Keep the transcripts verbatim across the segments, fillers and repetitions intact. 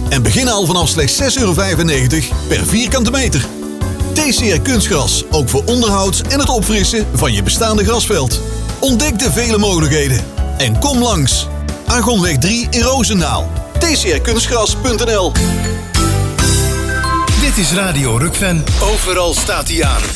En beginnen al vanaf slechts zes euro vijfennegentig per vierkante meter. T C R Kunstgras, ook voor onderhoud en het opfrissen van je bestaande grasveld. Ontdek de vele mogelijkheden. En kom langs. Argonweg drie in Roosendaal. T C R kunstgras punt n l. Dit is Radio Rukven. Overal staat hij aan.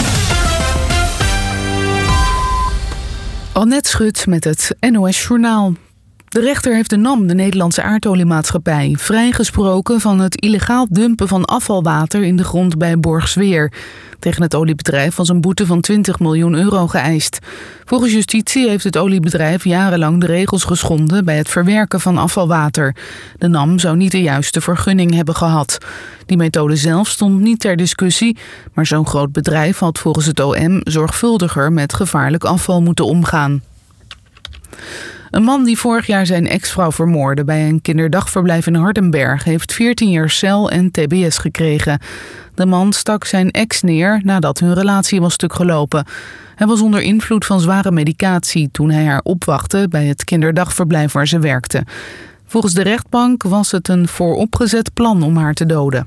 Annette Schut met het N O S Journaal. De rechter heeft de N A M, de Nederlandse aardoliemaatschappij, vrijgesproken van het illegaal dumpen van afvalwater in de grond bij Borgsweer. Tegen het oliebedrijf was een boete van twintig miljoen euro geëist. Volgens justitie heeft het oliebedrijf jarenlang de regels geschonden bij het verwerken van afvalwater. De N A M zou niet de juiste vergunning hebben gehad. Die methode zelf stond niet ter discussie, maar zo'n groot bedrijf had volgens het O M zorgvuldiger met gevaarlijk afval moeten omgaan. Een man die vorig jaar zijn ex-vrouw vermoordde bij een kinderdagverblijf in Hardenberg heeft veertien jaar cel en T B S gekregen. De man stak zijn ex neer nadat hun relatie was stuk gelopen. Hij was onder invloed van zware medicatie toen hij haar opwachtte bij het kinderdagverblijf waar ze werkte. Volgens de rechtbank was het een vooropgezet plan om haar te doden.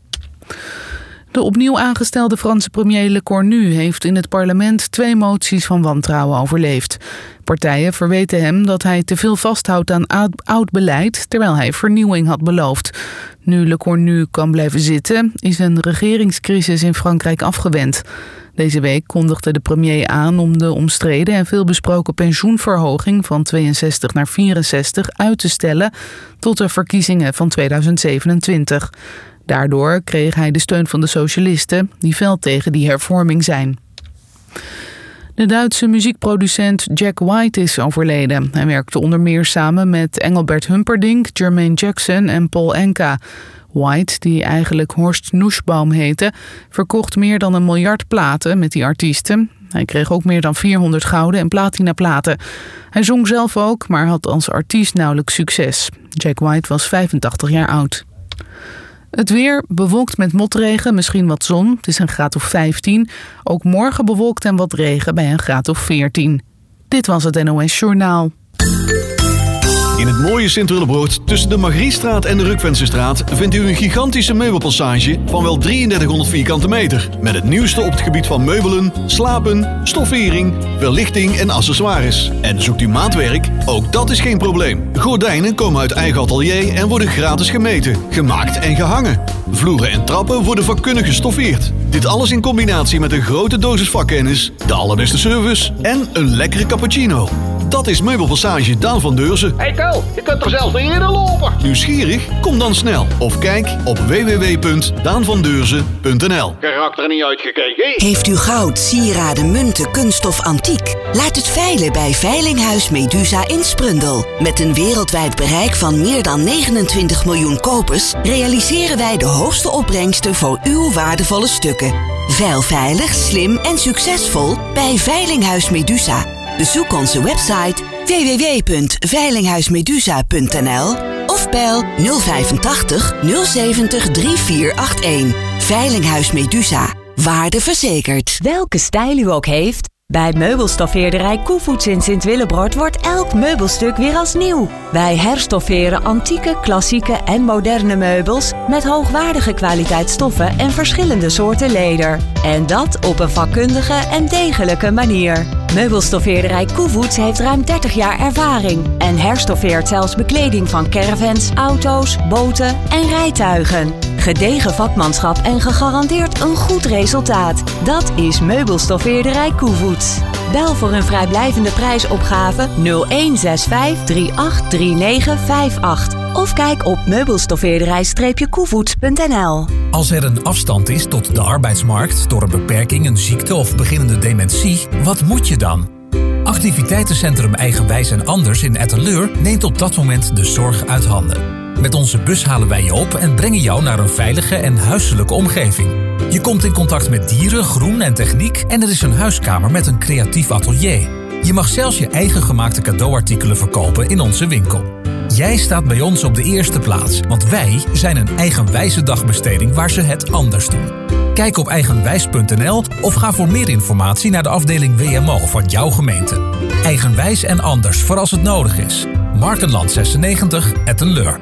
De opnieuw aangestelde Franse premier Le Cornu heeft in het parlement twee moties van wantrouwen overleefd. Partijen verweten hem dat hij te veel vasthoudt aan oud beleid, terwijl hij vernieuwing had beloofd. Nu Le Cornu kan blijven zitten, is een regeringscrisis in Frankrijk afgewend. Deze week kondigde de premier aan om de omstreden en veelbesproken pensioenverhoging van tweeënzestig naar vierenzestig uit te stellen tot de verkiezingen van tweeduizend zevenentwintig. Daardoor kreeg hij de steun van de socialisten, die fel tegen die hervorming zijn. De Duitse muziekproducent Jack White is overleden. Hij werkte onder meer samen met Engelbert Humperdinck, Jermaine Jackson en Paul Anka. White, die eigenlijk Horst Nussbaum heette, verkocht meer dan een miljard platen met die artiesten. Hij kreeg ook meer dan vierhonderd gouden en platinaplaten. Hij zong zelf ook, maar had als artiest nauwelijks succes. Jack White was vijfentachtig jaar oud. Het weer bewolkt met motregen, misschien wat zon. Het is een graad of vijftien. Ook morgen bewolkt en wat regen bij een graad of veertien. Dit was het N O S Journaal. In het mooie Sint-Willebroord tussen de Margriestraat en de Rukvensestraat vindt u een gigantische meubelpassage van wel drieëndertighonderd vierkante meter. Met het nieuwste op het gebied van meubelen, slapen, stoffering, verlichting en accessoires. En zoekt u maatwerk? Ook dat is geen probleem. Gordijnen komen uit eigen atelier en worden gratis gemeten, gemaakt en gehangen. Vloeren en trappen worden vakkundig gestoffeerd. Dit alles in combinatie met een grote dosis vakkennis, de allerbeste service en een lekkere cappuccino. Dat is Meubelpassage Daan van Deurzen. Hey Ko, je kunt er zelfs niet in lopen. Nieuwsgierig? Kom dan snel. Of kijk op w w w punt daan van deurzen punt n l. Karakter er niet uitgekeken. Heeft u goud, sieraden, munten, kunst of antiek? Laat het veilen bij Veilinghuis Medusa in Sprundel. Met een wereldwijd bereik van meer dan negenentwintig miljoen kopers realiseren wij de hoogste opbrengsten voor uw waardevolle stukken. Veil veilig, slim en succesvol bij Veilinghuis Medusa. Bezoek onze website w w w punt veilinghuismedusa punt n l of bel nul vijfentachtig nul zeventig drie vier acht een. Veilinghuis Medusa. Waarde verzekerd. Welke stijl u ook heeft, bij meubelstoffeerderij Koevoets in Sint-Willebroord wordt elk meubelstuk weer als nieuw. Wij herstofferen antieke, klassieke en moderne meubels met hoogwaardige kwaliteit stoffen en verschillende soorten leder. En dat op een vakkundige en degelijke manier. Meubelstoffeerderij Koevoets heeft ruim dertig jaar ervaring en herstoffeert zelfs bekleding van caravans, auto's, boten en rijtuigen. Gedegen vakmanschap en gegarandeerd een goed resultaat. Dat is Meubelstoffeerderij Koevoets. Bel voor een vrijblijvende prijsopgave nul een zes vijf drie acht drie negen vijf acht of kijk op meubelstoffeerderij koevoets punt n l. Als er een afstand is tot de arbeidsmarkt door een beperking, een ziekte of beginnende dementie, wat moet je dan? Activiteitencentrum Eigenwijs en Anders in Etteleur neemt op dat moment de zorg uit handen. Met onze bus halen wij je op en brengen jou naar een veilige en huiselijke omgeving. Je komt in contact met dieren, groen en techniek en er is een huiskamer met een creatief atelier. Je mag zelfs je eigen gemaakte cadeauartikelen verkopen in onze winkel. Jij staat bij ons op de eerste plaats, want wij zijn een eigenwijze dagbesteding waar ze het anders doen. Kijk op eigenwijs punt n l of ga voor meer informatie naar de afdeling W M O van jouw gemeente. Eigenwijs en Anders voor als het nodig is. Markenland zesennegentig, Ettenleur.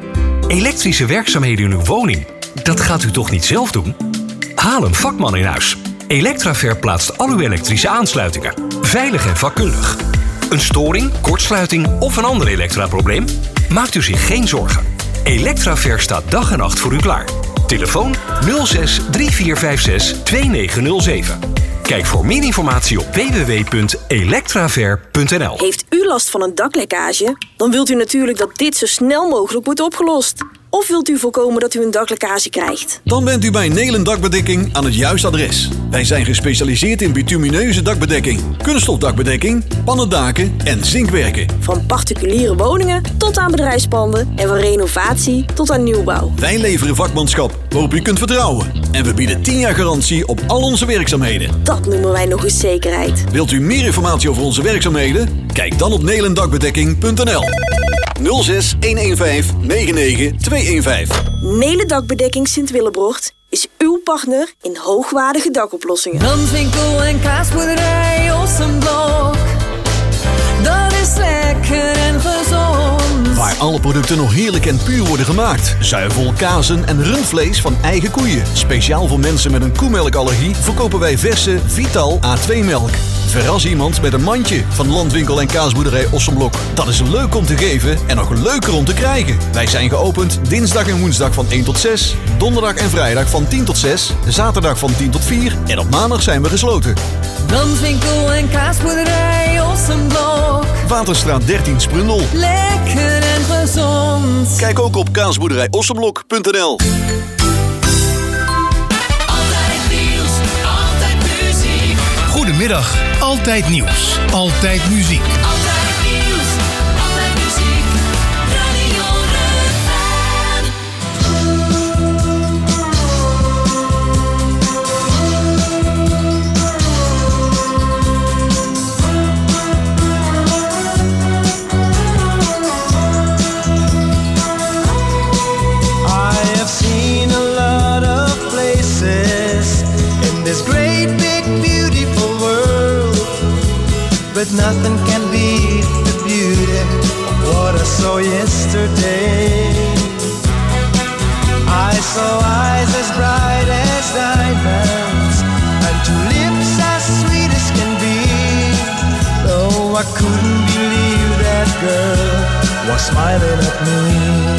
Elektrische werkzaamheden in uw woning, dat gaat u toch niet zelf doen? Haal een vakman in huis. Electraver plaatst al uw elektrische aansluitingen. Veilig en vakkundig. Een storing, kortsluiting of een ander elektraprobleem? Maakt u zich geen zorgen. Electraver staat dag en nacht voor u klaar. Telefoon nul zes drie vier vijf zes twee negen nul zeven. Kijk voor meer informatie op w w w punt electraver punt n l. Heeft u last van een daklekkage? Dan wilt u natuurlijk dat dit zo snel mogelijk wordt opgelost. Of wilt u voorkomen dat u een daklekkage krijgt? Dan bent u bij Nelen Dakbedekking aan het juiste adres. Wij zijn gespecialiseerd in bitumineuze dakbedekking, kunststofdakbedekking, pannendaken en zinkwerken. Van particuliere woningen tot aan bedrijfspanden en van renovatie tot aan nieuwbouw. Wij leveren vakmanschap waarop u kunt vertrouwen. En we bieden tien jaar garantie op al onze werkzaamheden. Dat noemen wij nog eens zekerheid. Wilt u meer informatie over onze werkzaamheden? Kijk dan op nelendakbedekking punt n l. nul zes een een vijf negen negen twee een vijf. Nelen Dakbedekking Sint-Willebrocht is uw partner in hoogwaardige dakoplossingen. Brandwinkel en kaasboerderij Ossenblok. Dat is lekker en gezond. Waar alle producten nog heerlijk en puur worden gemaakt. Zuivel, kazen en rundvlees van eigen koeien. Speciaal voor mensen met een koemelkallergie verkopen wij verse Vital A twee melk. Verras iemand met een mandje van Landwinkel en kaasboerderij Ossenblok. Dat is leuk om te geven en nog leuker om te krijgen. Wij zijn geopend dinsdag en woensdag van één tot zes. Donderdag en vrijdag van tien tot zes. Zaterdag van tien tot vier. En op maandag zijn we gesloten. Landwinkel en kaasboerderij Ossenblok. Waterstraat dertien Sprundel. Lekker en gezond. Kijk ook op kaasboerderij ossenblok punt n l. Goedemiddag, Altijd Nieuws, Altijd Muziek. Altijd nieuws, altijd muziek. Radio Rukven. I have seen a lot of places in this great big beautiful world, but nothing can beat the beauty of what I saw yesterday. I saw eyes as bright as diamonds and two lips as sweet as can be. Though I couldn't believe that girl was smiling at me.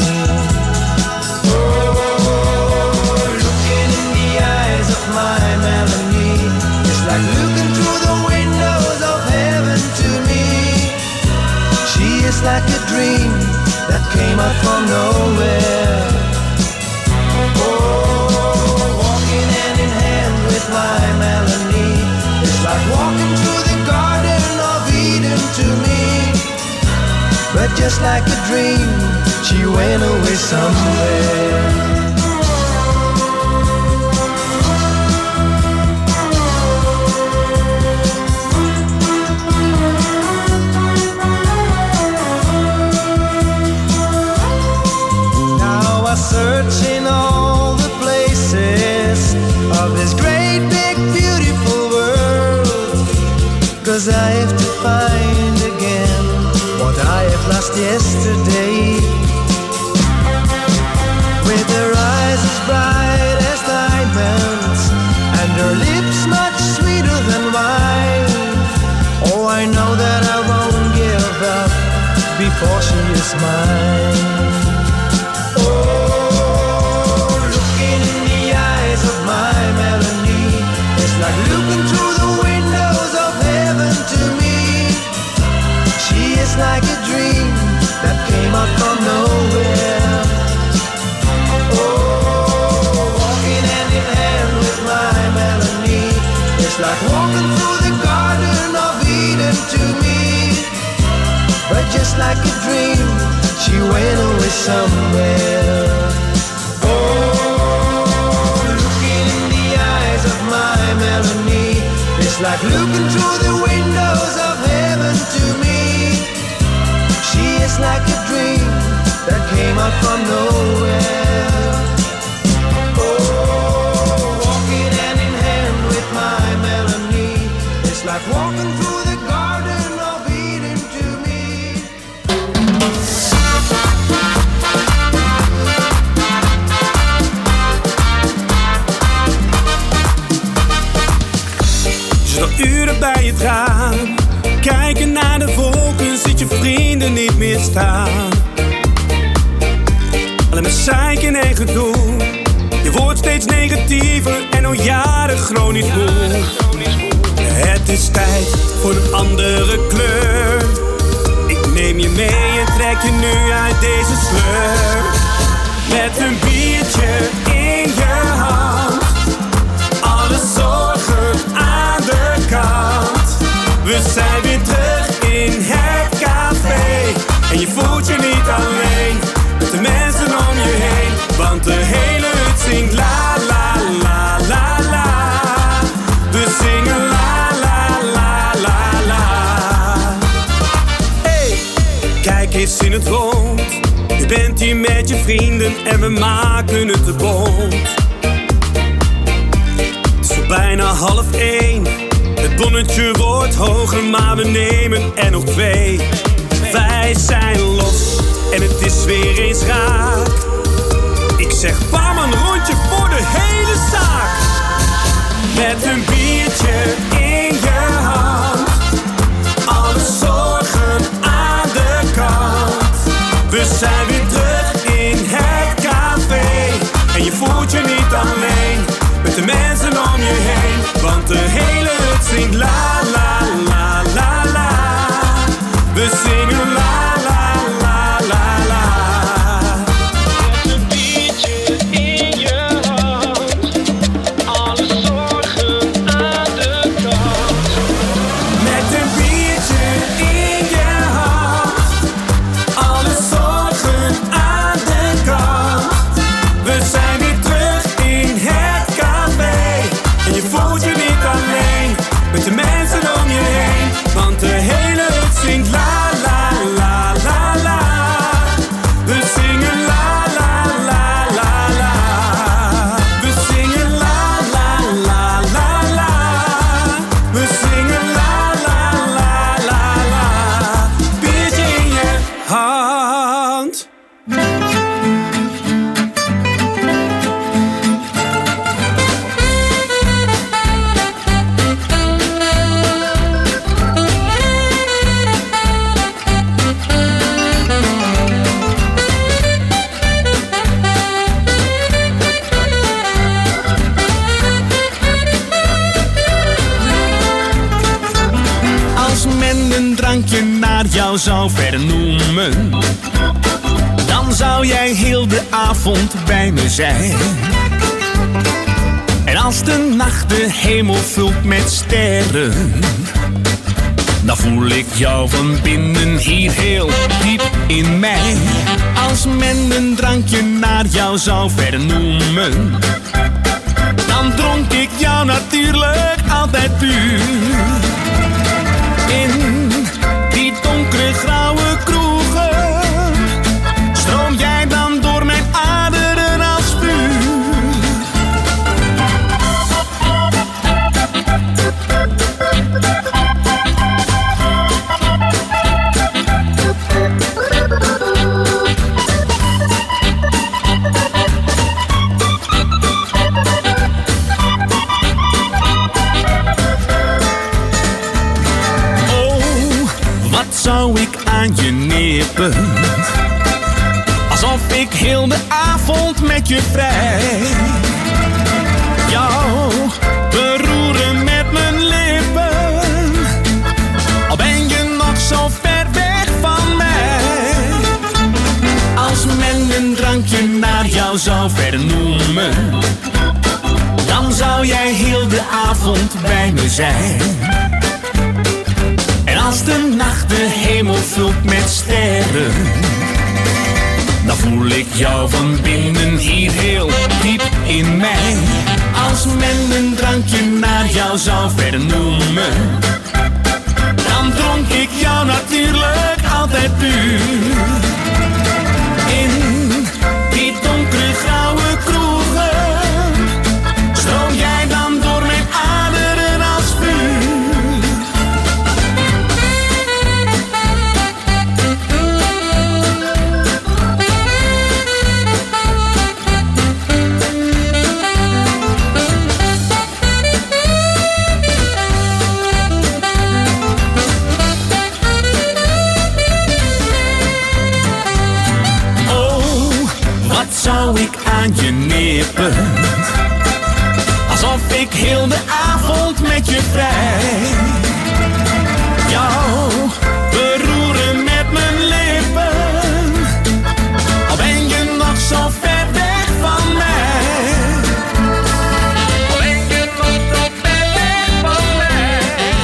Oh, looking in the eyes of my Melanie is like looking through the windows of heaven to me. She is like a dream that came out from nowhere. Oh, walking hand in hand with my Melanie is like walking through the garden of Eden to me. But just like a dream, she went away somewhere. Searching all the places of this great big beautiful world, 'cause I have to find again what I have lost yesterday. With her eyes as bright as diamonds and her lips much sweeter than wine. Oh, I know that I won't give up before she is mine. Like looking through the windows of heaven to me. She is like a dream that came out from nowhere. Oh, walking hand in hand with my Melanie. It's like walking through the garden of Eden to me. But just like a dream, she went away somewhere. Melanie, it's like looking through the windows of heaven to me. She is like a dream that came out from nowhere. Oh, walking hand in hand with my Melanie, it's like walking through the garden of Eden to me. vrienden niet meer staan. Alleen maar zeik en eigen doel. Je wordt steeds negatiever en al jaren chronisch moe. Het is tijd voor een andere kleur. Ik neem je mee en trek je nu uit deze sleur. Met een biertje in je hand. Alle zorgen aan de kant. We zijn weer terug in het café. En je voelt je niet alleen. Met de mensen om je heen. Want de hele hut zingt la la la la la. We zingen la la la la la. Hey, kijk eens in het rond. Je bent hier met je vrienden en we maken het te bond. Het is al bijna half één. Het bonnetje wordt hoger, maar we nemen er nog twee. Wij zijn los en het is weer eens raak. Ik zeg bam, een rondje voor de hele zaak. Met een biertje in je hand. Alle zorgen aan de kant. We zijn weer terug in het café. En je voelt je niet alleen. Met de mensen om je heen. Want de hele hut zingt la la la la la. We zingen la la la la la. Met een biertje in je hand. Alle zorgen aan de kant. Met een biertje in je hand. Alle zorgen aan de kant. We zijn weer terug in het café. En je voelt je niet alleen. Met de mensen om je heen. Want de hele hut zingt la la la la la. We zingen la la la la la. We zingen la la la la la. We zingen la la la la la. Biertje in je hand. Als men een drankje naar jou zou vernoemen, dan zou jij heel de avond bij me zijn. En als de nacht de hemel vult met sterren, dan voel ik jou van binnen hier heel diep in mij. Als men een drankje naar jou zou vernoemen, dan dronk ik jou natuurlijk altijd puur. In die donkere grauwe kroegen stroom jij dan door mijn aderen als vuur. Zou ik aan je nippen, alsof ik heel de avond met je vrij. Jou beroeren met mijn lippen, al ben je nog zo ver weg van mij. Als men een drankje naar jou zou vernoemen, dan zou jij heel de avond bij me zijn. En als de nacht de hemel vult met sterren, dan voel ik jou van binnen hier heel diep in mij. Als men een drankje naar jou zou vernoemen, dan dronk ik jou natuurlijk altijd puur. In die donkere grauwe kroegen stroom jij dan door mijn aderen als vuur. aan je nippen. Alsof ik heel de avond met je vrij. Jou beroeren met mijn lippen. Al ben je nog zo ver weg van mij. Al ben je nog zo ver weg van mij.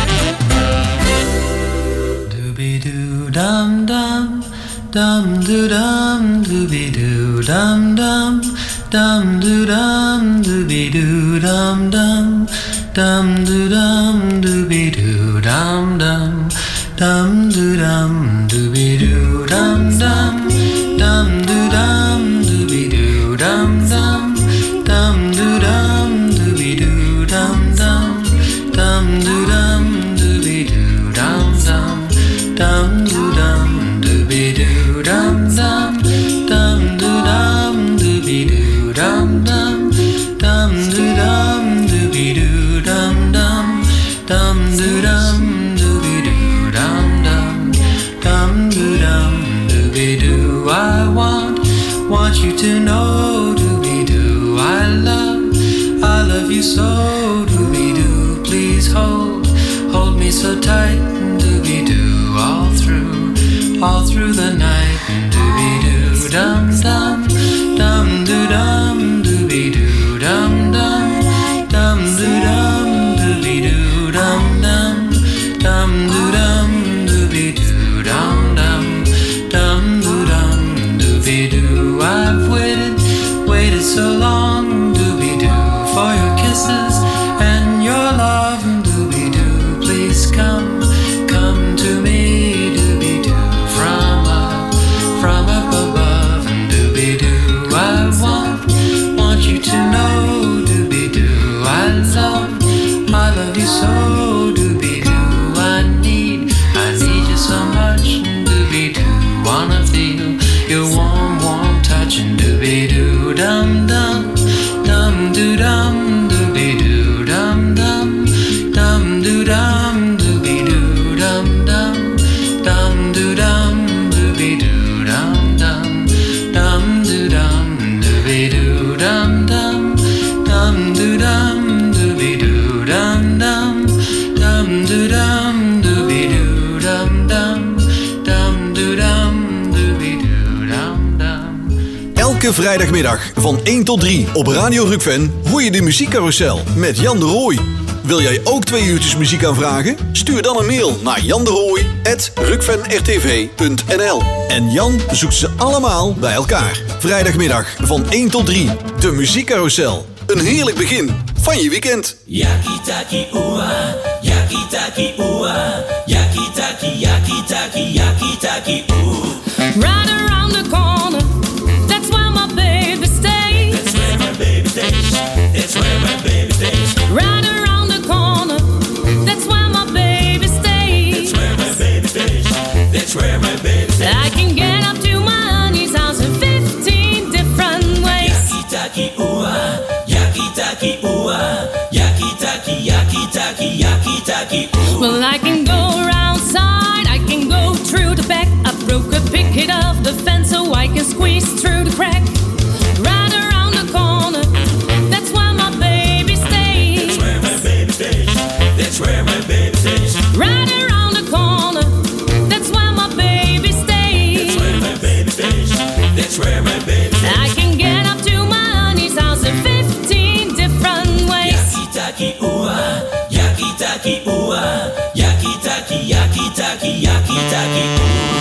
Doobie-doo dum dum, dum doo dum, doobie-doo dum dum, dum doo dum, doobie-doo dum dum, dum doo dum, doobie-doo dum dum, dum doo dum, doobie-doo dum dum, dum doo dum, doobie-doo dum dum, dum doo dum, doobie-doo dum dum, dum doo dum, doobie-doo dum dum, dum doo dum, doobie-doo dum dum, dum doo dum, doobie-doo dum dum, dum doo dum, doobie-doo dum dum, dum doo dum, doobie-doo dum dum, dum doo dum, doobie-doo. I want, want you to know, doobie-doo, I love, I love you so, doobie-doo. Please hold, hold me so tight, doobie-doo, all through, all through the night, doobie-doo dum dum, dum doo dum, doobie-doo dum dum, dum doo dum, doobie-doo dum dum, dum doo dum, doobie-doo dum dum, dum doo dum, doobie-doo. I've waited, waited so long, doobie-doo, for your kisses and your love, doobie-doo. Please come, come to me, doobie-doo, from up, from up above, doobie-doo. I want, want you to know, doobie-doo, I love, I love you so, doobie-doo. I need, I need you so much, doobie-doo. Wanna feel your warm, warm touch, doobie-doo dum dum, dum doo dum, doobie-doo dum dum, dum doo dum, doobie-doo dum dum, dum doo dum, doobie-doo dum dum, dum doo dum, doobie-doo dum dum, dum doo dum, doobie-doo dum dum, dum doo dum, doobie-doo dum dum, dum doo dum, doobie-doo dum dum. Elke vrijdagmiddag van één tot drie op Radio Rukven hoor je de muziekcarousel met Jan de Rooij. Wil jij ook twee uurtjes muziek aanvragen? Stuur dan een mail naar janderooij apenstaartje rukvenrtv punt n l. En Jan zoekt ze allemaal bij elkaar. Vrijdagmiddag van één tot drie. De muziekcarousel. Een heerlijk begin van je weekend. Yakitaki ua, yakitaki ua, yakitaki, yakitaki, yakitaki ua. Right around the corner, that's where my baby stays. That's where my baby stays. That's where my baby stays. Right around the corner, that's where my baby stays. That's where my baby stays. That's where my baby stays. I can get up to my honey's house in fifteen different ways. Yakitaki ua, yakitaki ua, yakitaki, yakitaki, yakitaki ua. Well, I can go around side, I can go through the back. I broke a picket of the fence so I can squeeze through the crack. Right around the corner, that's where my baby stays. That's where my baby stays. That's where my baby stays. Right around the corner, that's where my baby stays. That's where my baby stays. That's where my baby stays. I can get up to my honey's house in fifteen different ways. Yakitaki ua, yakitaki ua, yakitaki, yakitaki, yakitaki ua.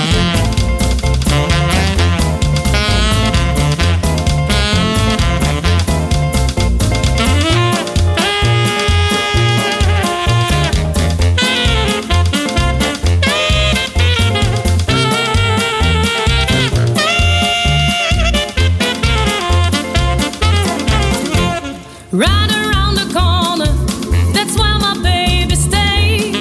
Right around the corner, that's where my baby stays.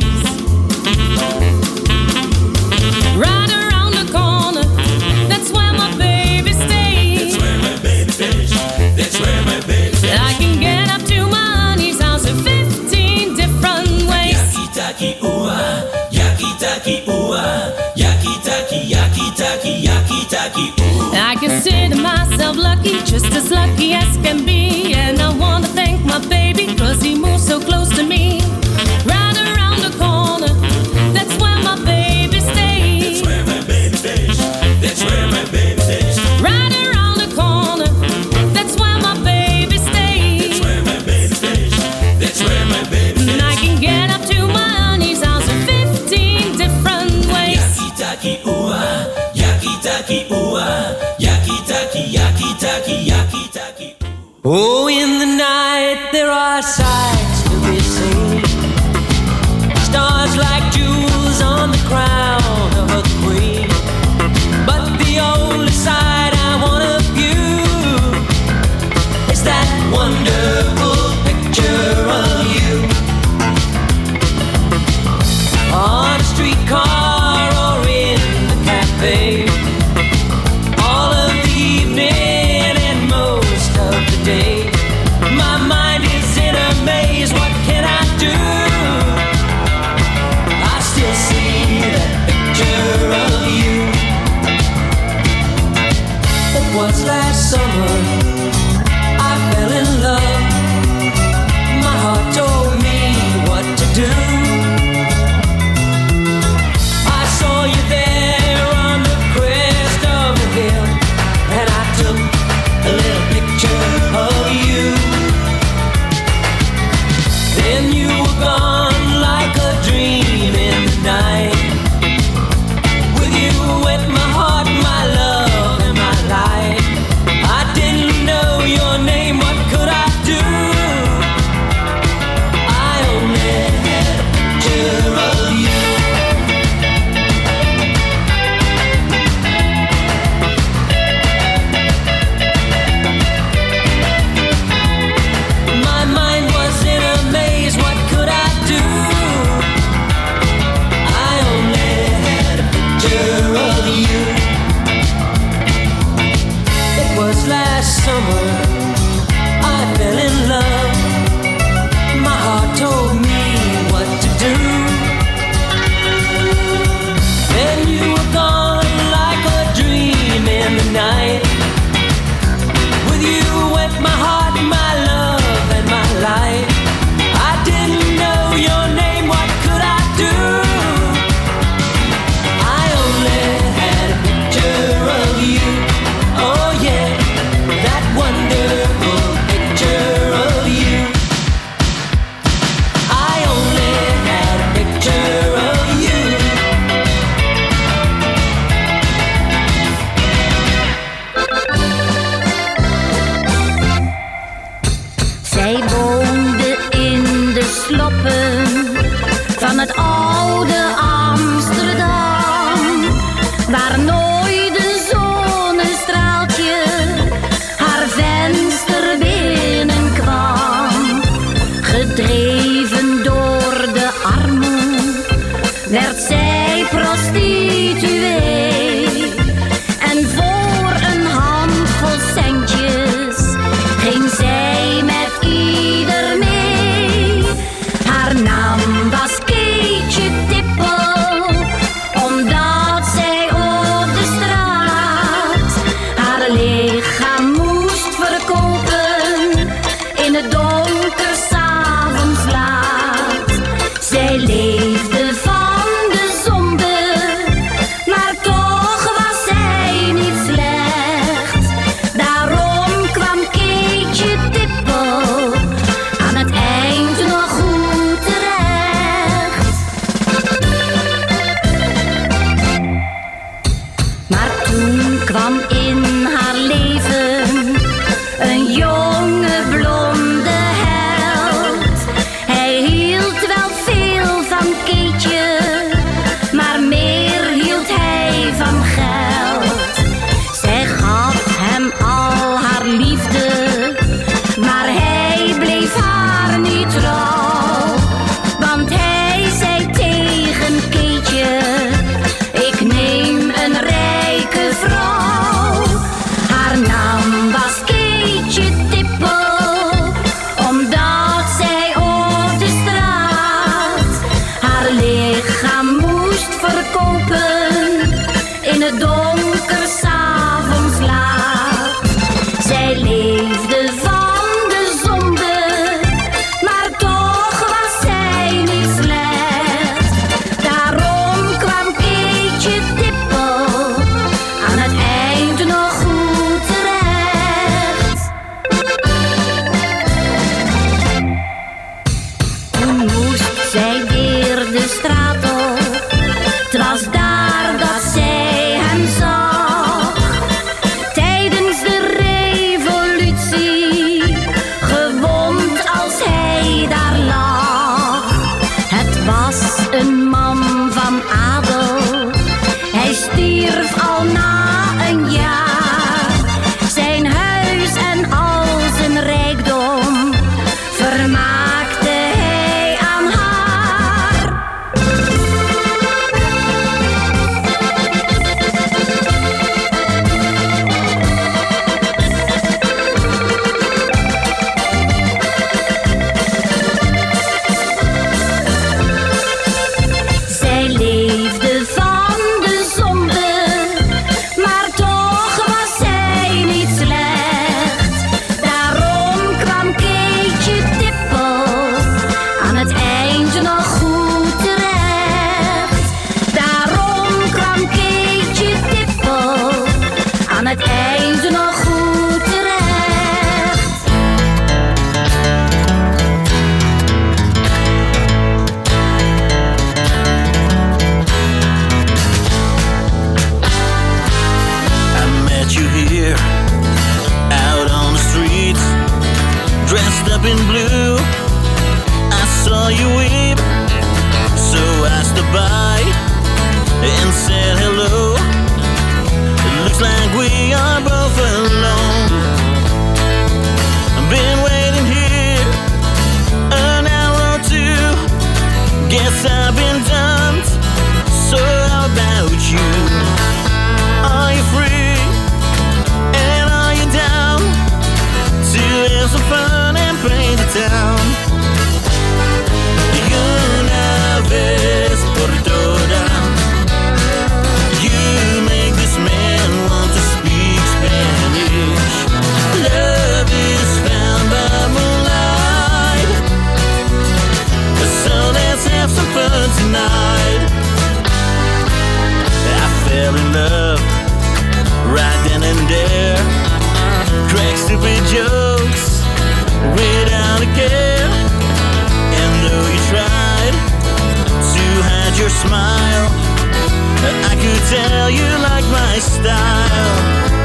Right around the corner, that's where my baby stays. That's where my baby stays. That's where my baby stays. I can get up to my honey's house in fifteen different ways. Yakitaki ua, yakitaki ua, yakitaki, yakitaki, yakitaki ua. I consider myself lucky. just as lucky as can be. And I wanna thank my baby, cause he moves so close to me. Right around the corner, that's where my baby stays. That's where my baby stays. That's where my baby stays. Right around the corner, that's where my baby stays. That's where my baby stays. That's where my baby stays. And I can get up to my honey's house in fifteen different ways. Yaki-taki, ooh-ah. Yaki-taki, ooh-ah. Yaki-taki, yaki-taki, yaki-taki. Oh, in the night there are sights to be seen. Stars like jewels on the crown of a queen. But the only sight I wanna view is that wonderful picture of you. On a streetcar or in the cafe, all of the evening and most of the day. My mind is in a maze, what can I do? I still see that picture of you. It was last summer, I fell in love. My heart told me what to do. I saw you there on the crest of the hill, and I took a little picture of you. Then you were gone like a dream in the night. With you at my heart, my love and my life. I didn't know your name, what could I do? I only had a picture of you. My mind was in a maze, what could I do? I only had a picture of you. It was last summer, I fell in love. My heart told me what to do. Then you were gone like a dream in the night. With you went my heart, my love and my life. I didn't know your name, what could I do? I only had a picture of you. Oh yeah, that wonderful picture of you. I only had a picture of you. Zij woonde in de sloppen van het oude Amsterdam, waar nooit een zonnestraaltje haar venster binnenkwam. Gedreven door de armoede werd zij prostituee. En voor een handvol centjes ging zij met ieder mee. Haar naam was Keetje Tippel, omdat zij op de straat haar lichaam moest verkopen in het donker 's avonds laat. Zij leefde van de zonde, maar toch was zij niet slecht. Daarom kwam Keetje Tippel up in blue. I saw you weep, so I stopped by and said hello. It looks like we are both alone. I've been waiting here an hour or two. Guess I've been dumped, so how about you? Are you free? And are you down to have some fun and paint the town? Una vez por todas, you make this man want to speak Spanish. Love is found by moonlight, so let's have some fun tonight. I fell in love right then and there. Crack stupid jokes without a care. And though you tried to hide your smile, I could tell you like my style.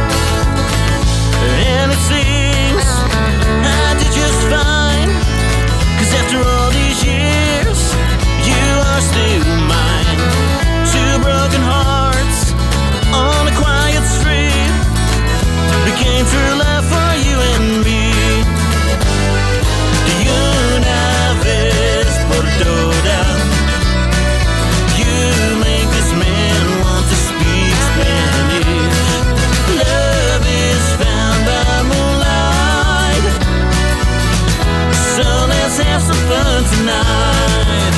And it seems I did just fine, 'cause after all these years, you are still mine. Two broken hearts on a quiet street became true love for you and me. Una vez por todas, you make this man want to speak Spanish. Love is found by moonlight, so let's have some fun tonight.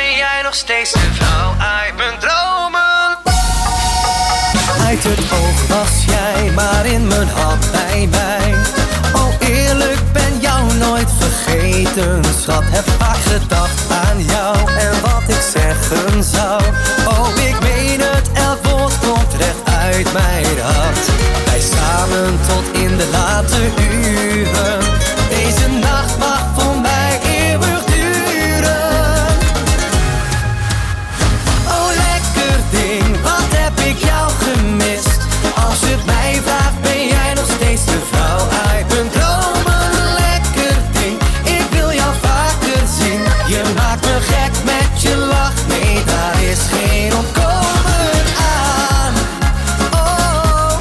ben jij nog steeds de vrouw uit mijn dromen. Uit het oog was jij, maar in mijn hart bij mij. Oh eerlijk, ben jou nooit vergeten, schat. Heb vaak gedacht aan jou en wat ik zeggen zou. Oh ik meen het, elk woord komt recht uit mijn hart. Wij samen tot in de late uren. Deze nacht mag voor mij eeuwig duren. Oh lekker ding, wat heb ik jou gemist. Als je het mij vraagt, ben jij nog steeds de vrouw uit mijn dromen. Lekker ding, ik wil jou vaker zien. Je maakt me gek met je lach, nee daar is geen ontkomen aan. Oh,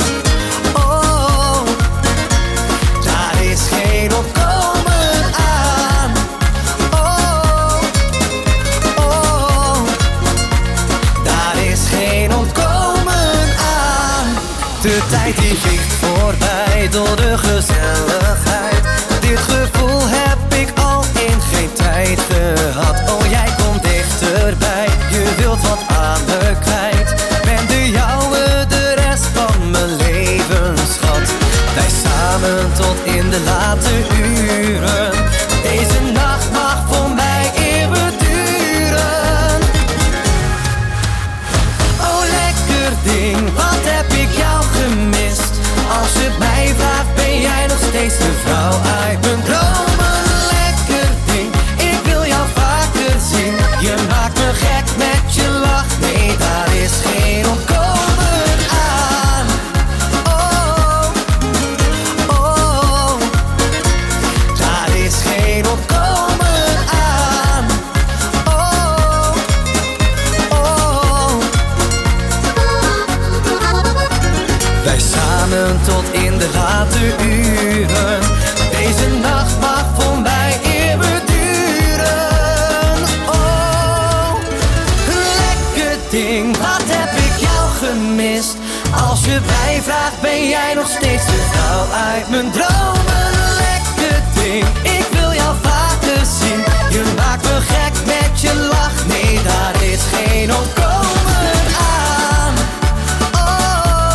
oh, daar is geen ontkomen aan. Oh, oh, daar is geen ontkomen aan. De tijd die vliegt voorbij door de gezelligheid. Dit gevoel heb ik al in geen tijd gehad. Oh jij komt dichterbij, je wilt wat aan me kwijt. Ben de jouwe de rest van mijn leven, schat. Wij samen tot in de late uren. Deze nacht mag voor mij eeuwig duren. Oh lekker ding, wat heb ik jou gemist. Als je het mij vraagt, ben jij nog steeds de vrouw uit mijn dromen. Lekker ding, ik wil jou vaker zien. Je maakt me gek met je lach, nee daar is geen ontkomen aan. Oh, oh, daar is geen ontkomen aan. Oh, oh. Wij samen tot in de late uren. Deze nacht mag voor mij eeuwig duren. Oh, lekker ding, wat heb ik jou gemist. Als je mij vraagt, ben jij nog steeds de vrouw uit mijn dromen. Lekker ding, ik wil jou vaker zien. Je maakt me gek met je lach, nee daar is geen ontkomen aan. Oh,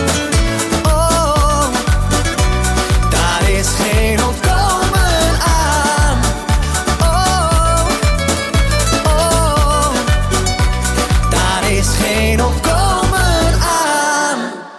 oh, daar is geen ontkomen aan. Oh, oh, daar is geen ontkomen aan.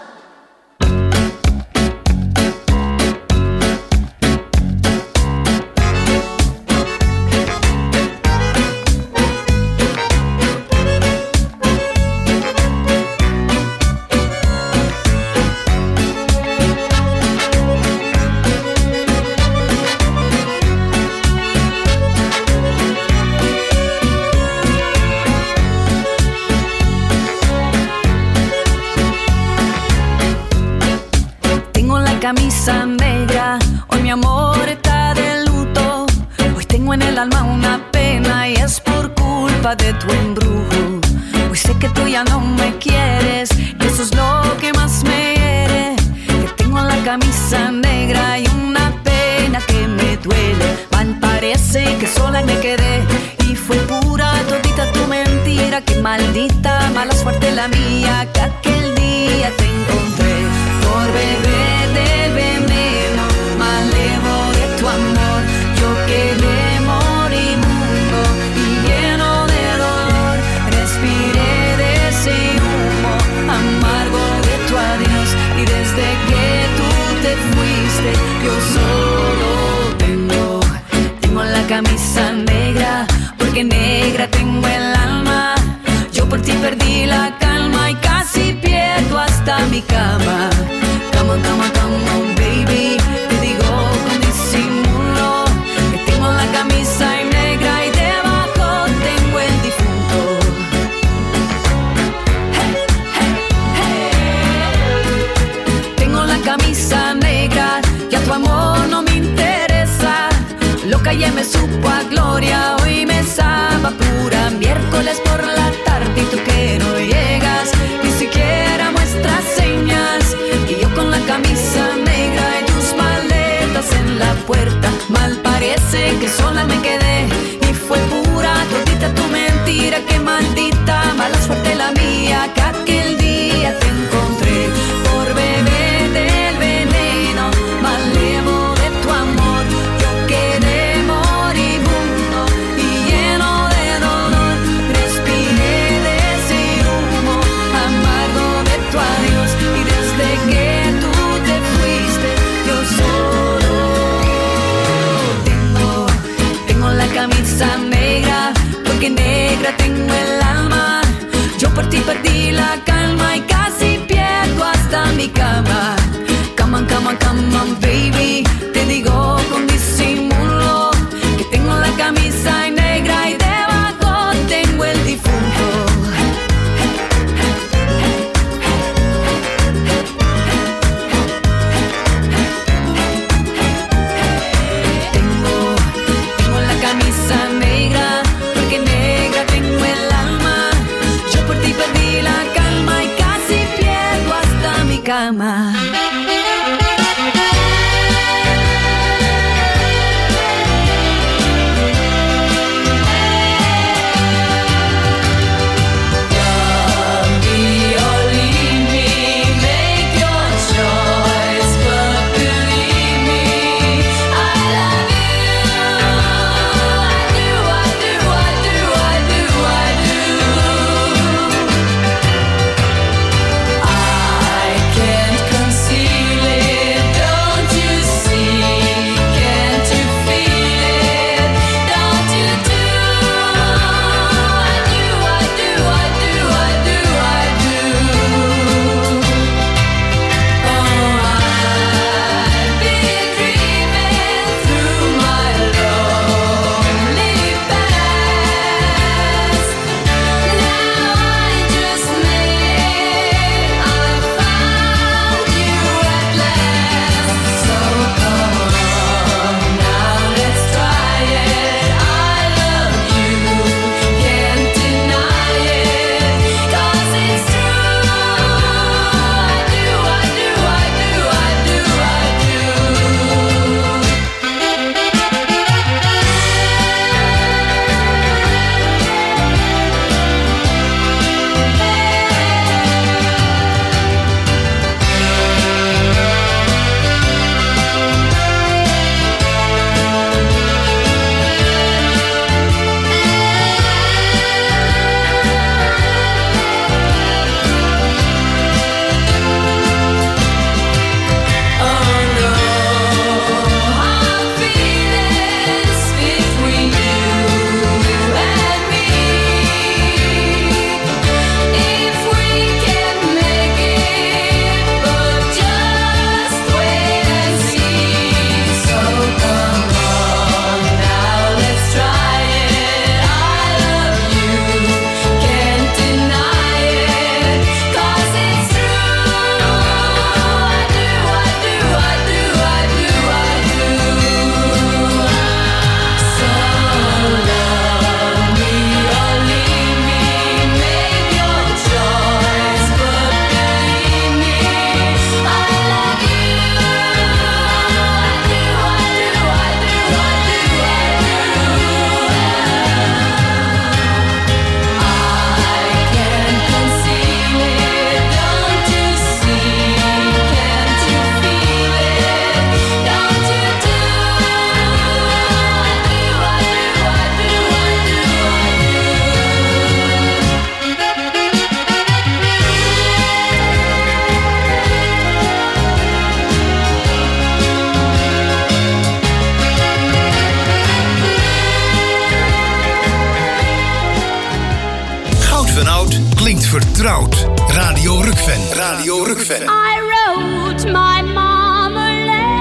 Tengo la camisa negra, hoy mi amor está de luto. Hoy tengo en el alma una pena y es por culpa de tu embrujo. Hoy sé que tú ya no me quieres, y eso es lo que más me hiere. Que tengo la camisa negra y una pena que me duele. Mal parece que sola me quedé y fue pura todita tu mentira. Que maldita, mala suerte la mía, que aquel día te encontré. Por beber del veneno, malevo de tu amor. Yo quedé moribundo y lleno de dolor. Respiré de ese humo amargo de tu adiós. Y desde que tú te fuiste, yo solo tengo, tengo la camisa negra, porque negra tengo el alma. Yo por ti perdí la calma y casi pierdo porque negra tengo el alma. Yo por ti perdí la calma y casi pierdo hasta mi cama. Come on, come on, come on, baby. Te digo con disimulo que tengo la camisa negra y debajo tengo el difunto. Tengo, tengo la camisa negra porque negra tengo el alma. Yo por ti perdí la calma y casi pierdo hasta mi cama. Vertrouwd. Radio Rukven. Radio Rukven. I wrote my mom a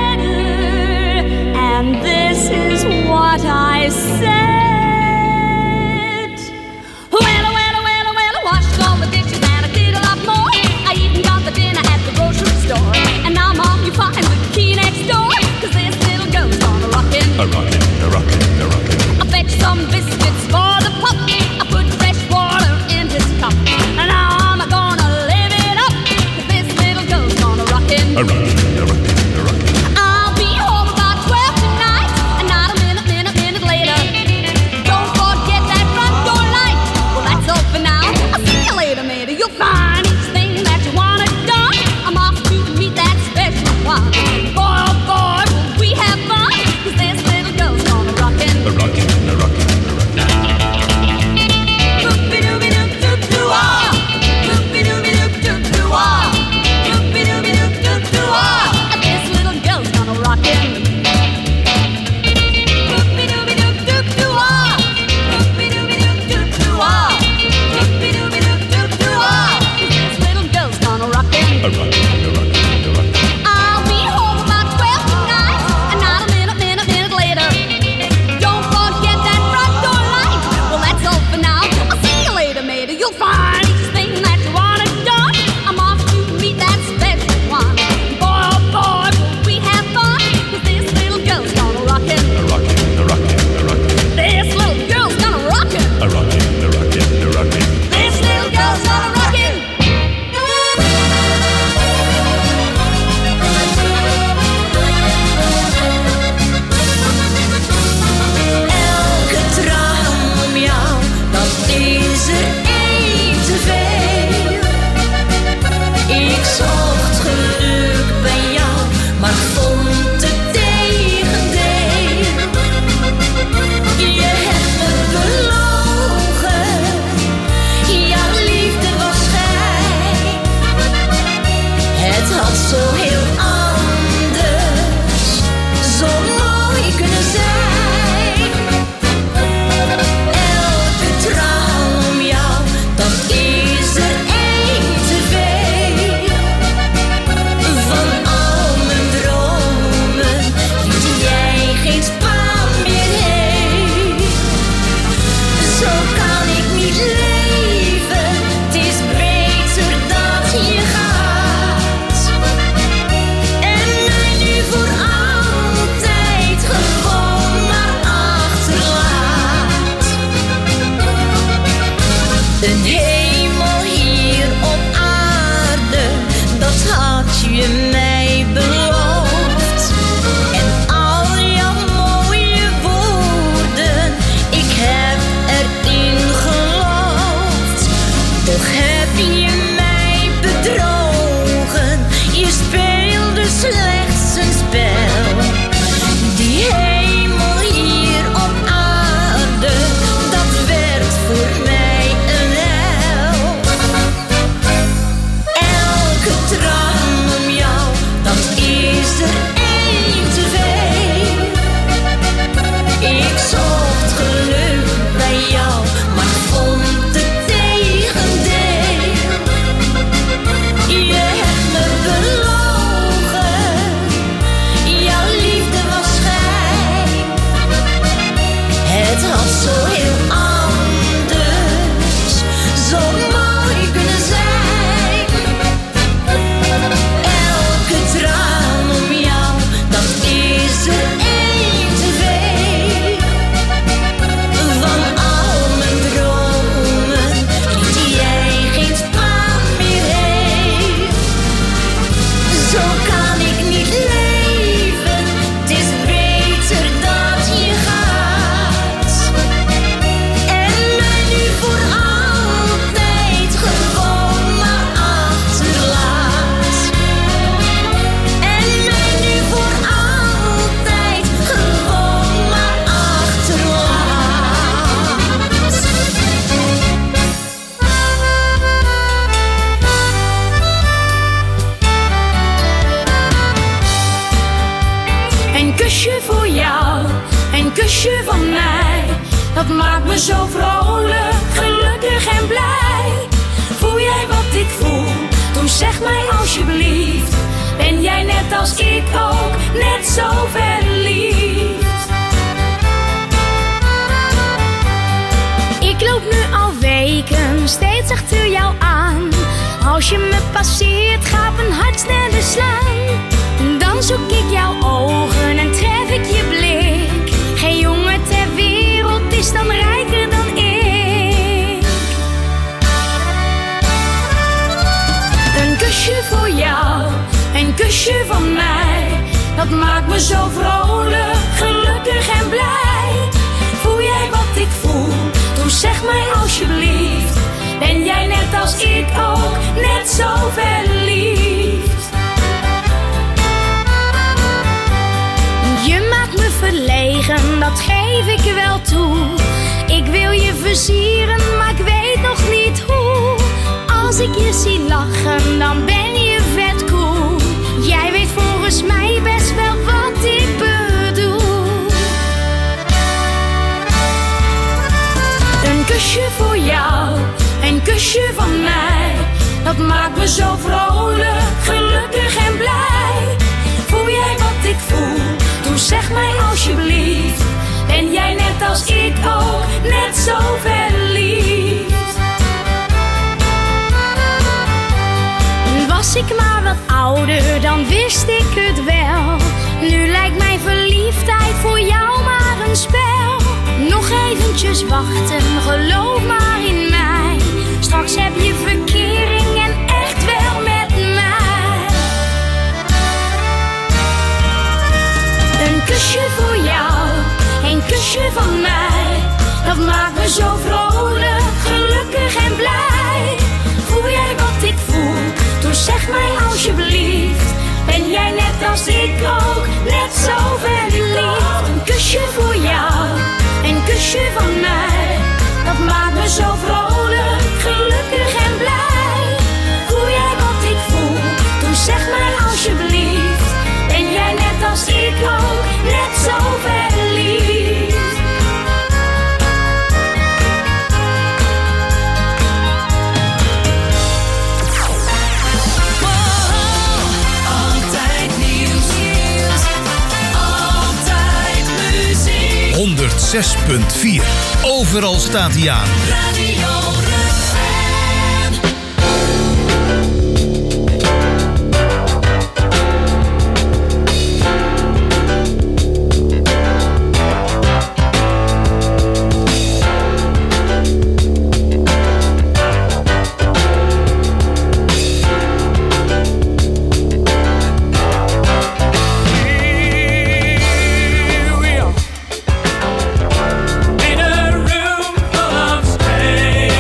letter, and this is what I said. Well, well, well, well, I washed all the dishes and I did a lot more. I even got the dinner at the grocery store. And now, Mom, you find the key next door, 'cause this little girl's on a rockin'. A rockin', a rockin', a rockin'. I fetched some biscuits for the pup. I put fresh water in his cup. And now I'm gonna live it up, 'cause this little girl's gonna rockin'. A rockin', a rockin', a rockin'. I'll be home about twelve tonight, and not a minute, minute, minute later. Don't forget that front door light. Well, that's open now. I'll see you later, matey. You'll find each thing that you wanted done. I'm off to meet that special one. Boy, oh boy, will we have fun, 'cause this little girl's gonna rockin'. A rockin', a rockin', a rockin'. er één te veel. Ik zocht geluk bij jou, maar vond het tegendeel. Je hebt me belogen, jouw liefde was schijn. Het had zo heel anders, zo mooi kunnen zijn. Elke traan om jou, dat is er één te veel. Van al mijn dromen liet jij geen spaan meer heen. Zo kan ik niet leven, het is beter dat je gaat. En mij nu voor altijd gewoon maar achterlaat. Een hemel hier op aarde, dat had je mij beloofd. En al jouw mooie woorden, ik heb erin geloofd. Toch heb je mij bedrogen, je speelde slechts een spel. Die hemel hier op aarde, dat werd voor mij een hel. Elke traan om jou, dat is er één te veel. Ik zocht geluk bij jou, maar vond het tegendeel. Je hebt me belogen, jouw liefde was schijn. Het had zo heel anders, zo mooi kunnen zijn. Elke traan om jou, dat is er één te veel. Van al mijn dromen liet jij geen spaan meer heen. Zo kan ik niet leven, het is beter dat je gaat. En mij nu voor altijd gewoon maar achterlaat. En mij nu voor altijd gewoon maar achterlaat. Een kusje voor jou, een kusje van mij. Dat maakt me zo vrolijk, gelukkig en blij. Voel jij wat ik voel? Toen zeg mij alsjeblieft. Ben jij net als ik ook, net zo verliefd? Ik loop nu al weken steeds achter jou aan. Als je me passeert gaat mijn hart sneller slaan. Dan zoek ik jouw ogen en tref ik je blik. Geen jongen ter wereld is dan rijker dan ik. Een kusje voor jou, een kusje van mij. Dat maakt me zo vrolijk, gelukkig en blij. Voel jij wat ik voel? Toen zeg mij alsjeblieft. Ben jij net als ik ook, net zo verliefd? Je maakt me verlegen, dat geef ik wel toe. Ik wil je versieren, maar ik weet nog niet hoe. Als ik je zie lachen, dan ben je vet cool. Jij weet volgens mij best wel wat ik bedoel. Een kusje voor jou, een kusje van mij. Dat maakt me zo vrolijk, gelukkig en blij. Voel jij wat ik voel? Toen zeg mij alsjeblieft. Ben jij net als ik ook, net zo verliefd? Was ik maar wat ouder, dan wist ik het wel. Nu lijkt mijn verliefdheid voor jou maar een spel. Nog eventjes wachten, geloof maar in mij. Straks heb je verkering en echt wel met mij. Een kusje voor jou, een kusje van mij. Dat maakt me zo vrolijk, gelukkig zo vrolijk, gelukkig en blij. Voel jij wat ik voel? Toen zeg mij alsjeblieft. Ben jij net als ik ook, net zo verliefd? honderdzes punt vier. Overal staat hij aan. Radio In a room full of strangers.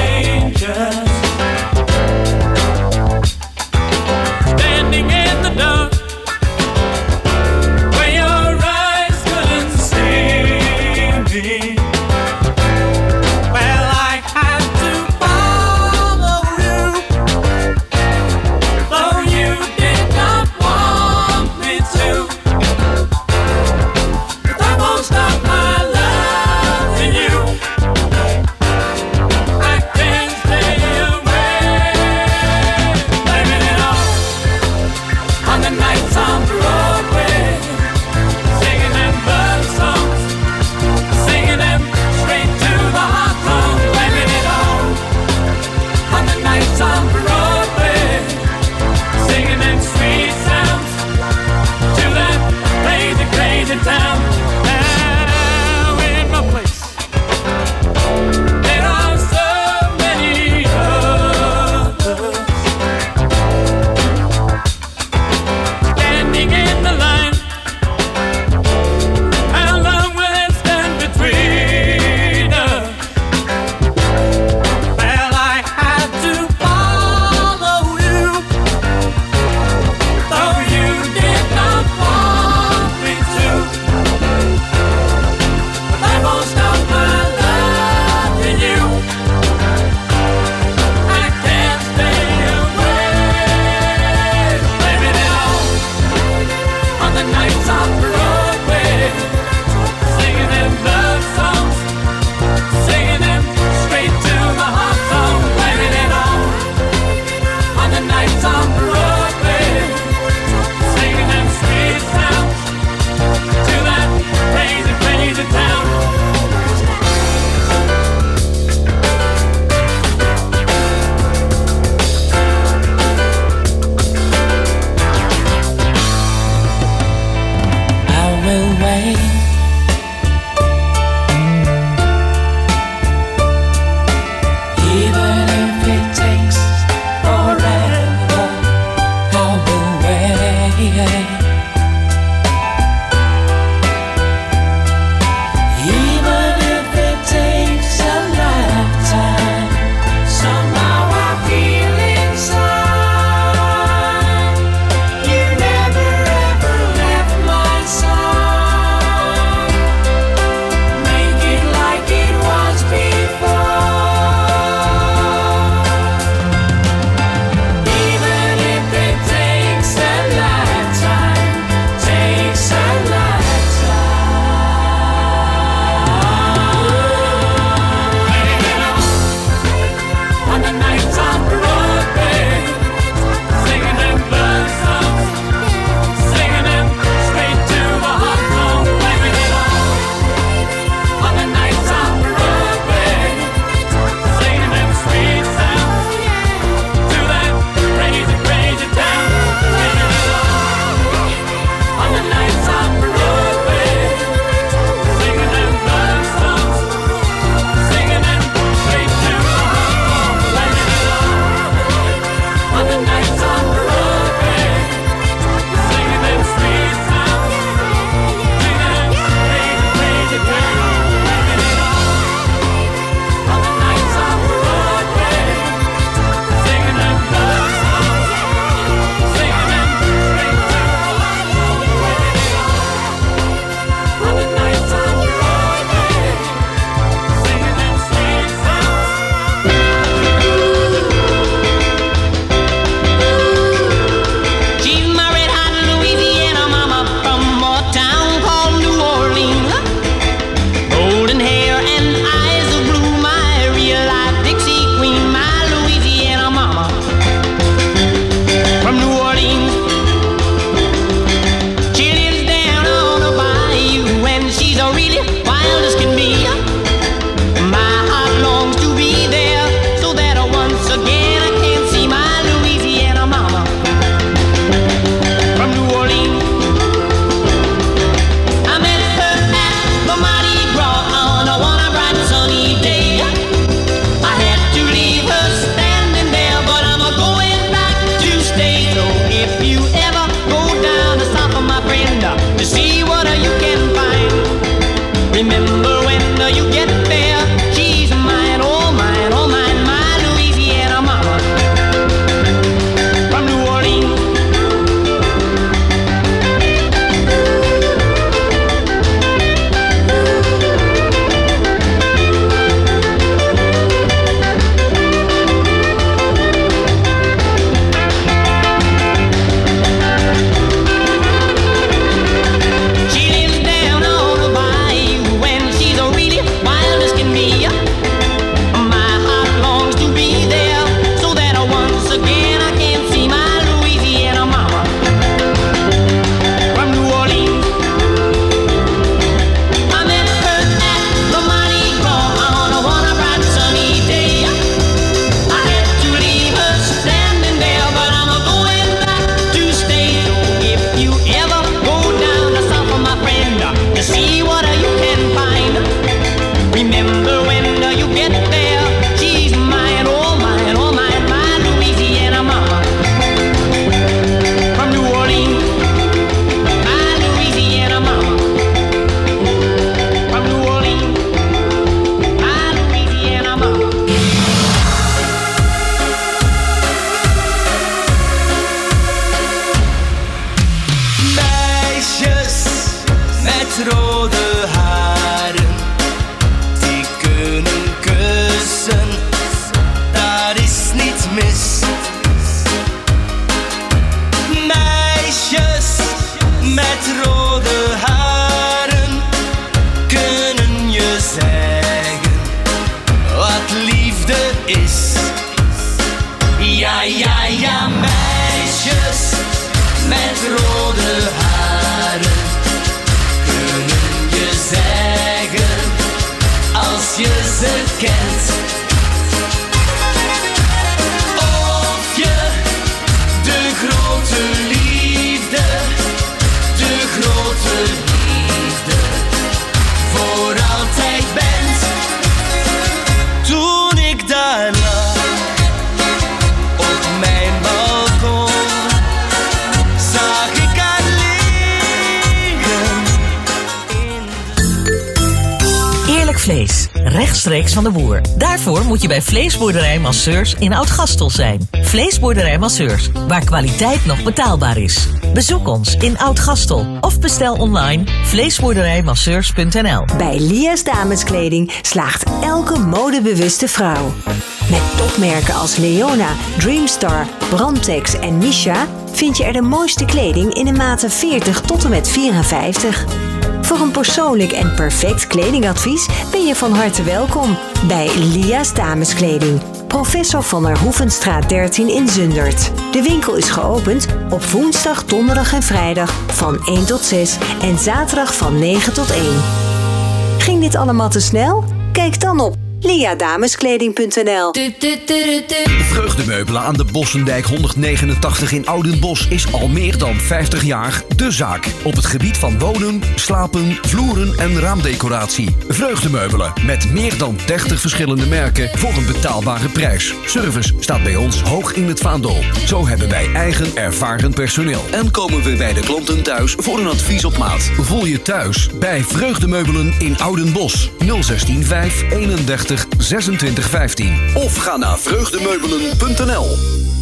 wat mis. Meisjes met rode haren kunnen je zeggen wat liefde is. Ja, ja, ja, meisjes met rode haren kunnen je zeggen als je ze kent. Of je de grote liefde, de grote liefde voor altijd bent. Toen ik daar lag op mijn balkon, zag ik haar liggen in de... Eerlijk vlees, rechtstreeks van de boer. Daarvoor moet je bij Vleesboerderij Masseurs in Oud-Gastel zijn. Vleesboerderij Masseurs, waar kwaliteit nog betaalbaar is. Bezoek ons in Oud-Gastel of bestel online vleesboerderijmasseurs punt n l. Bij Lia's Dameskleding slaagt elke modebewuste vrouw. Met topmerken als Leona, Dreamstar, Brandtex en Misha vind je er de mooiste kleding in de maten veertig tot en met vierenvijftig. Voor een persoonlijk en perfect kledingadvies ben je van harte welkom bij Lia's Dameskleding. Professor van der Hoevenstraat dertien in Zundert. De winkel is geopend op woensdag, donderdag en vrijdag van één tot zes en zaterdag van negen tot één. Ging dit allemaal te snel? Kijk dan op lia dameskleding punt n l. Vreugdemeubelen aan de Bossendijk honderdnegenentachtig in Oudenbosch is al meer dan vijftig jaar de zaak. Op het gebied van wonen, slapen, vloeren en raamdecoratie. Vreugdemeubelen met meer dan dertig verschillende merken voor een betaalbare prijs. Service staat bij ons hoog in het vaandel. Zo hebben wij eigen ervaren personeel. En komen we bij de klanten thuis voor een advies op maat. Voel je thuis bij Vreugdemeubelen in Oudenbosch. nul zestien vijf eenendertig zesentwintig vijftien. Of ga naar vreugdemeubelen punt n l.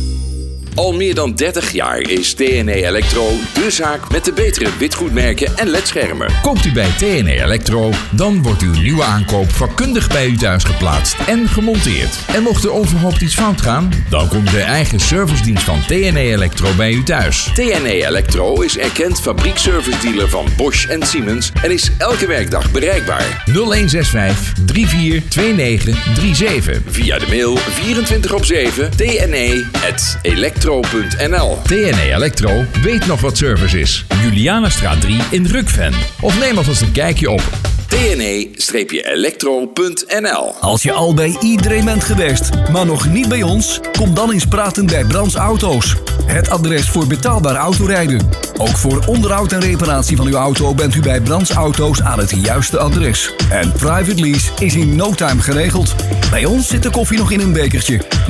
Al meer dan dertig jaar is T N E Electro de zaak met de betere witgoedmerken en ledschermen. Koopt u bij T N E Electro, dan wordt uw nieuwe aankoop vakkundig bij u thuis geplaatst en gemonteerd. En mocht er overhoopt iets fout gaan, dan komt de eigen servicedienst van T N E Electro bij u thuis. T N E Electro is erkend fabriekservice-dealer van Bosch en Siemens en is elke werkdag bereikbaar. nul een zes vijf drie vier twee negen drie zeven. Via de mail vierentwintig op zeven t n e punt electro punt n l. T N E Electro weet nog wat service is. Julianastraat drie in Rukven. Of neem alvast een kijkje op t n e electro punt n l. Als je al bij iedereen bent geweest, maar nog niet bij ons, kom dan eens praten bij Brands Auto's. Het adres voor betaalbaar autorijden. Ook voor onderhoud en reparatie van uw auto bent u bij Brands Auto's aan het juiste adres. En private lease is in no time geregeld. Bij ons zit de koffie nog in een bekertje.